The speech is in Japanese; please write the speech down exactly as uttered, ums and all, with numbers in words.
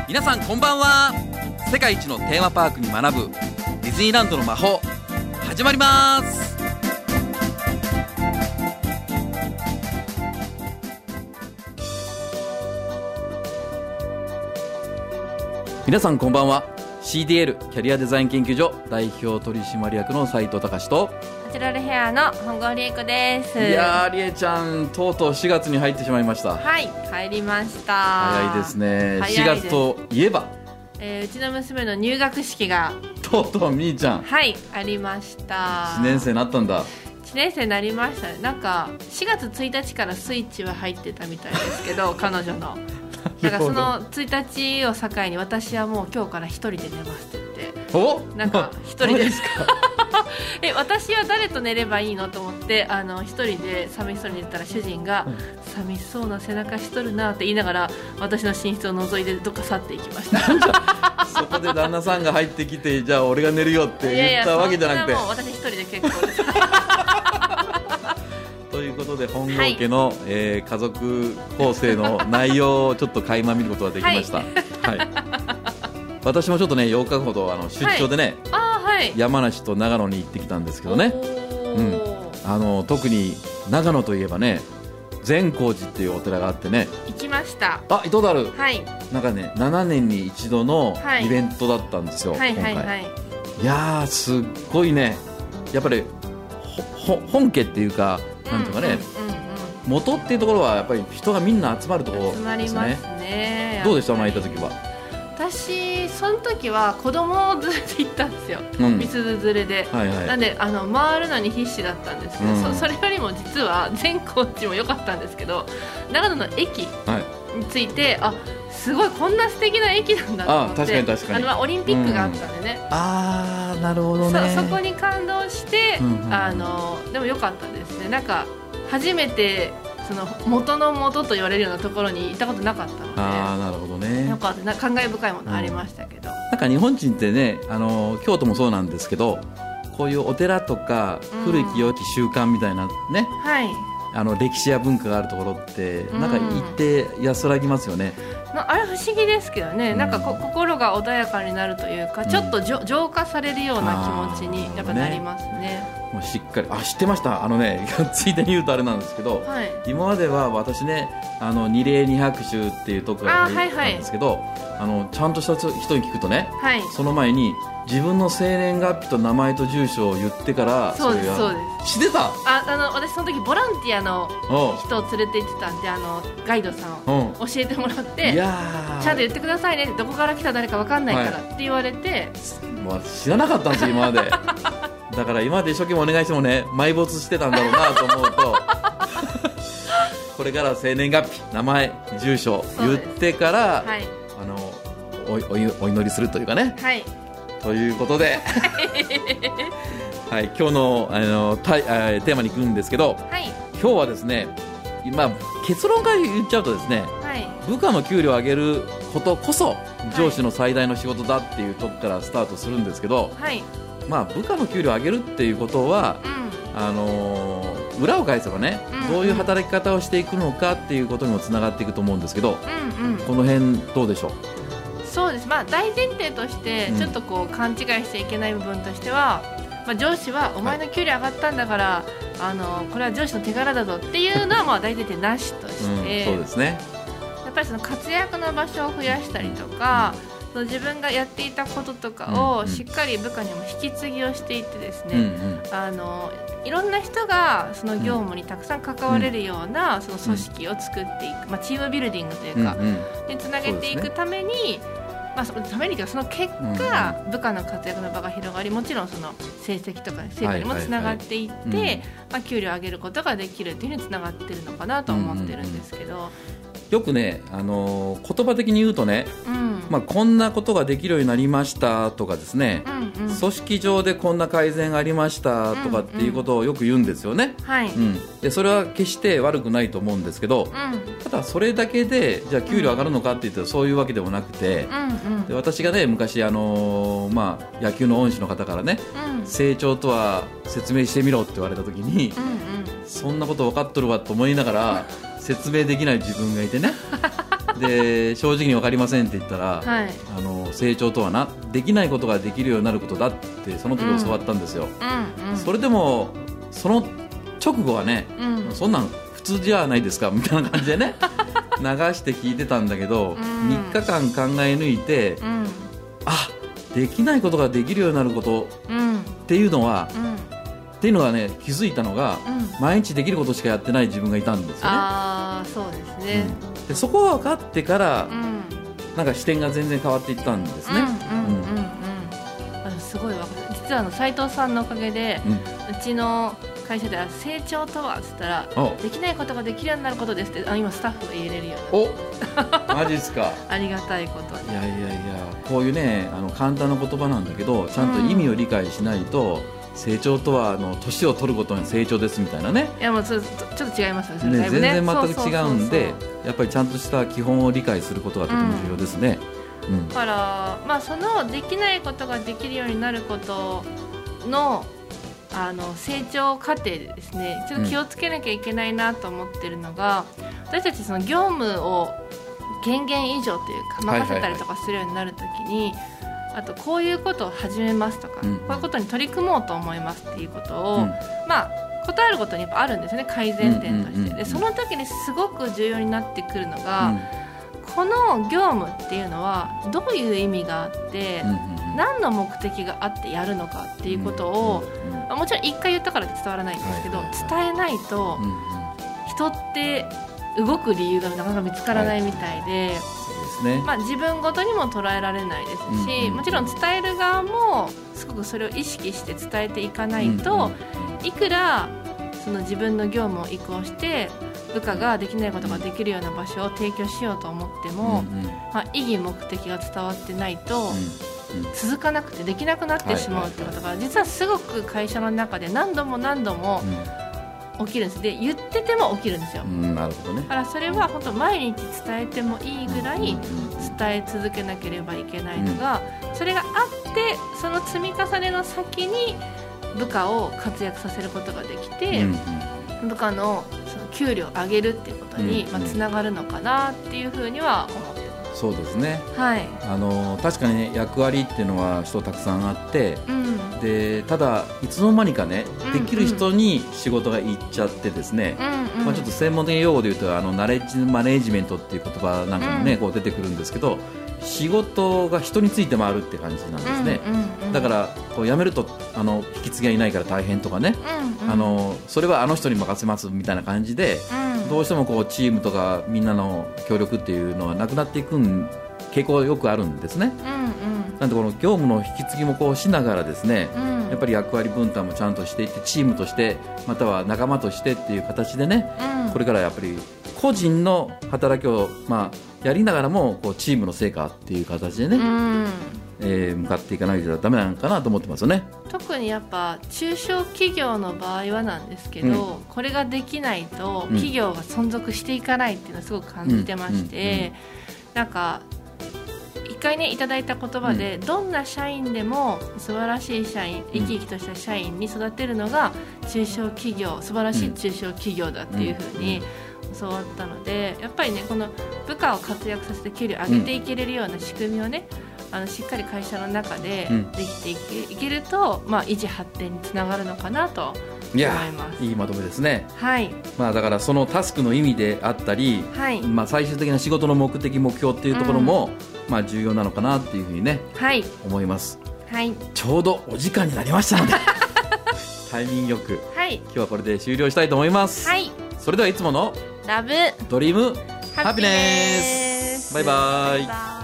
皆さんこんばんは。世界一のテーマパークに学ぶディズニーランドの魔法始まります。皆さんこんばんは。 シーディーエル キャリアデザイン研究所代表取締役の斉藤隆とナチュラルヘアの本郷理恵子です。 いやー、りえちゃんとうとうしがつに入ってしまいました。 はい、帰りました。 早いですね。 早いです。 しがつといえば、 えー、うちの娘の入学式がとうとうみーちゃん、 はいありました。 いちねん生になったんだ。 いちねん生になりましたね。なんかしがつついたちからスイッチは入ってたみたいですけど彼女のだからそのついたちを境に私はもう今日から一人で寝ますって言って、 おなんか一人ですかえ私は誰と寝ればいいのと思ってあの一人で寂しそうに寝てたら主人が、うん、寂しそうな背中しとるなって言いながら私の寝室を覗いてどっか去っていきましたそこで旦那さんが入ってきてじゃあ俺が寝るよって言ったわけじゃなくて、いやいやもう私一人で結構ですということで本郷家の、はいえー、家族構成の内容をちょっと垣間見ることができました、はいはい、私もちょっとねようかほどあの出張でね、はいあはい、山梨と長野に行ってきたんですけどね、うん、あの特に長野といえばね善光寺っていうお寺があってね行きました。 あ、行ったことある、 はい、 なんかねななねんに一度のイベントだったんですよ、はい、今回、はいはいはい、いやーすっごいねやっぱりほほ本家っていうかなんていうかね、うんうんうんうん、元っていうところはやっぱり人がみんな集まるところですね。 集まりますね。 どうでした前行った時は。 私その時は子供を連れて行ったんですよ、うん、みすず連れで、はいはい、なんであの回るのに必死だったんですけど、うん、そ, それよりも実は善光寺も良かったんですけど長野の駅について、はい、あすごいこんな素敵な駅なんだと思って。あ確かに確かにあのオリンピックがあったんでね、 うん、あーなるほどね。 そ, そこに感動して、うんうん、あのでも良かったですね。なんか初めてその元の元と言われるようなところに行ったことなかったので、 あなるほどね。 よかったな。感慨深いものありましたけど、うん、 なんか日本人ってねあの京都もそうなんですけどこういうお寺とか古き良き習慣みたいなね、うん、はいあの歴史や文化があるところってなんか行って安らぎますよね、 うん、あれ不思議ですけどね、うん、なんかこ心が穏やかになるというか、うん、ちょっと浄化されるような気持ちにやっぱなりますね。 もうしっかりあ知ってました。あのねついでに言うとあれなんですけど、はい、今までは私ねあの二礼二拍手っていうところが入ったんですけど、はいはい、あのちゃんとした人に聞くとね、はい、その前に自分の生年月日と名前と住所を言ってからそうですそうです。 知ってた。 ああの私その時ボランティアの人を連れて行ってたんであのガイドさんを教えてもらっていやちゃんと言ってくださいねどこから来た誰か分かんないからって言われて、はい、 もう知らなかったんですよ今までだから今まで一生懸命お願いしてもね埋没してたんだろうなと思うとこれから生年月日名前住所言ってから、はい、あの お, お, お祈りするというかね、はい、ということで、はい、今日の、あのテーマに来るんですけど、はい、今日はですね今結論から言っちゃうとですね、はい、部下の給料を上げることこそ上司の最大の仕事だっていうところからスタートするんですけど、はいまあ、部下の給料を上げるっていうことは、うんあのー、裏を返せばね、うんうん、どういう働き方をしていくのかっていうことにもつながっていくと思うんですけど、うんうん、この辺どうでしょう。 そうです、まあ、大前提としてちょっとこう勘違いしちゃいけない部分としては、うんまあ、上司はお前の給料上がったんだから、はい、あのこれは上司の手柄だぞっていうのはまあ大前提なしとして、うん、そうですね。やっぱりその活躍の場所を増やしたりとか、うんその自分がやっていたこととかをしっかり部下にも引き継ぎをしていってですね、うんうん、あのいろんな人がその業務にたくさん関われるようなその組織を作っていく、まあ、チームビルディングというか、うんうん、につなげていくために、まあ、そのためにというかその結果、うん、部下の活躍の場が広がりもちろんその成績とか成果にもつながっていって、はいはいはいまあ、給料を上げることができるというふうにつながっているのかなと思ってるんですけど、うんうんうんよくね、あのー、言葉的に言うとね、うんまあ、こんなことができるようになりましたとかですね、うんうん、組織上でこんな改善がありましたとかっていうことをよく言うんですよね、うんうんうん、でそれは決して悪くないと思うんですけど、うん、ただそれだけでじゃあ給料上がるのかって言ったらそういうわけでもなくて、うんうん、で私がね昔、あのーまあ、野球の恩師の方からね、うん、成長とは説明してみろって言われた時に、うんうん、そんなこと分かっとるわと思いながら説明できない自分がいてねで正直に分かりませんって言ったら、 はい、 あの成長とはなできないことができるようになることだってその時教わったんですよ、 うんうん、 それでもその直後はね、 うん、 そんなん普通じゃないですかみたいな感じでね流して聞いてたんだけど、うん、みっかかん考え抜いて、うん、あできないことができるようになることっていうのは、うん、っていうのがね気づいたのが、うん、毎日できることしかやってない自分がいたんですよね。あそうですね、 うん、でそこが分かってから、うん、なんか視点が全然変わっていったんですね。 すごいわかる。実はあの斉藤さんのおかげで、うん、うちの会社では成長とはって言ったらできないことができるようになることですってあ今スタッフが言えれるようになったおマジですかありがたいことに。 いやいやいやこういうねあの簡単な言葉なんだけどちゃんと意味を理解しないと、うん、成長とはあの年を取ることに成長ですみたいなね。 いやもうちょっと違いますよね。 ね全然全く違うんでやっぱりちゃんとした基本を理解することがとても重要ですね、 うんうん、だから、まあ、そのできないことができるようになることのあの成長過程でですねちょっと気をつけなきゃいけないなと思ってるのが、うん、私たちその業務を権限以上というか任せたりとかするようになるときに、あとこういうことを始めますとか、うん、こういうことに取り組もうと思いますっていうことを、うん、まあことあるごとにやっぱあるんですよね改善点として。でその時にすごく重要になってくるのが、うん、この業務っていうのはどういう意味があって、うんうん、何の目的があってやるのかっていうことを、うんうん、もちろん一回言ったから伝わらないんですけど、はいはいはい、伝えないと、うんうん、人って動く理由がなかなか見つからないみたいで、はいそうですねまあ、自分ごとにも捉えられないですし、うんうん、もちろん伝える側もすごくそれを意識して伝えていかないと、うんうん、いくらその自分の業務を移行して部下ができないことができるような場所を提供しようと思っても、うんうんまあ、意義目的が伝わってないと、うんうん、続かなくてできなくなってしまうってことが実はすごく会社の中で何度も何度も起きるんです。で言ってても起きるんですよ、うん、なるほどね。だからそれは本当毎日伝えてもいいぐらい伝え続けなければいけないのが、うん、それがあってその積み重ねの先に部下を活躍させることができて、うんうん、部下のその給料を上げるっていうことに、うんうんまあ、つながるのかなっていうふうには思ってます。 そうですね、 はい、 あの確かに、ね、役割っていうのは人たくさんあって、うん、でただいつの間にかね、うんうん、できる人に仕事がいっちゃってですね、うんうんまあ、ちょっと専門的用語で言うとあのナレッジマネージメントっていう言葉なんかもね、うん、こう出てくるんですけど仕事が人について回るって感じなんですね、うんうんうん、だからこう辞めるとあの引き継ぎがいないから大変とかね、うんうん、あのそれはあの人に任せますみたいな感じで、うん、どうしてもこうチームとかみんなの協力っていうのはなくなっていく傾向がよくあるんですね、うんうん、なんでこの業務の引き継ぎもこうしながらですね、うん、やっぱり役割分担もちゃんとしていってチームとしてまたは仲間としてっていう形でね、うん、これからやっぱり個人の働きを、まあ、やりながらもこうチームの成果っていう形でね、うんえー、向かっていかないとダメなのかなと思ってますよね。 特にやっぱ中小企業の場合はなんですけど、うん、これができないと企業が存続していかないっていうのはすごく感じてまして、うんうんうん、なんか一回ねいただいた言葉で、うん、どんな社員でも素晴らしい社員生き生きとした社員に育てるのが中小企業素晴らしい中小企業だっていうふうに教わったので、やっぱりねこの部下を活躍させて給料を上げていけれるような仕組みをね、うん、あのしっかり会社の中でできてい け,、うん、いけると、まあ、維持発展につながるのかなと思います。 いやいいまとめですね、 はいまあ、だからそのタスクの意味であったり、はいまあ、最終的な仕事の目的目標っていうところも、うんまあ、重要なのかなっていうふうにね、はい、思います、はい、ちょうどお時間になりましたのでタイミングよく、はい、今日はこれで終了したいと思います、はい、それではいつものラブドリームハピネスバイバイ。